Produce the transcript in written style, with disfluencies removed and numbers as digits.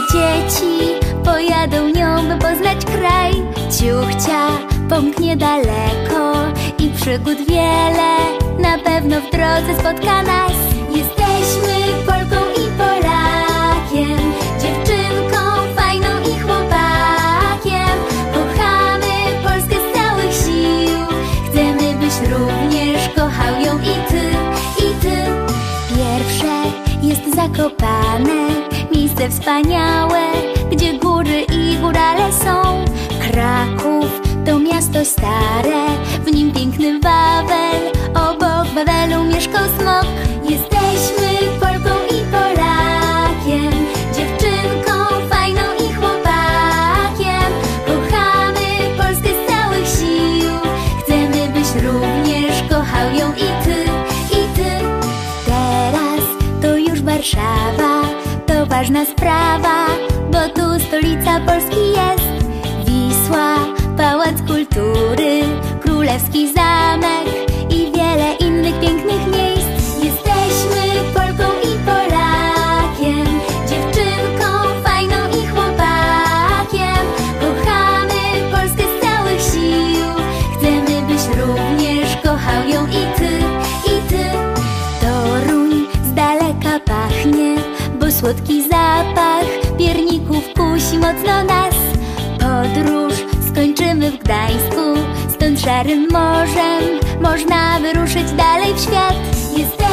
dzieci pojadą nią, by poznać kraj. Ciuchcia pomknie daleko i przygód wiele na pewno w drodze spotka nas. Jesteśmy Polką i Polakiem, dziewczynką fajną i chłopakiem. Kochamy Polskę z całych sił, chcemy, byś również kochał ją i ty, i ty. Pierwsze jest Zakopane, miejsce wspaniałe, gdzie góry i górale są. Kraków to miasto stare, w nim piękny Wawel, obok Wawelu mieszkał smok. Jesteśmy Polką i Polakiem, dziewczynką fajną i chłopakiem. Kochamy Polskę z całych sił, chcemy, byś również kochał ją i ty, i ty. Teraz to już Warszawa, to ważna sprawa, bo tu stolica Polski jest. Wisła, Pałac Kultury, Królewski Zamek i wiele innych pięknych miejsc. Jesteśmy Polką i Polakiem, dziewczynką fajną i chłopakiem. Kochamy Polskę z całych sił, chcemy, byś również kochał ją i ty, i ty. Toruń z daleka pachnie, bo słodki zapach pierników kusi mocno nas. Podróż skończymy w Gdańsku, stąd szarym morzem można wyruszyć dalej w świat.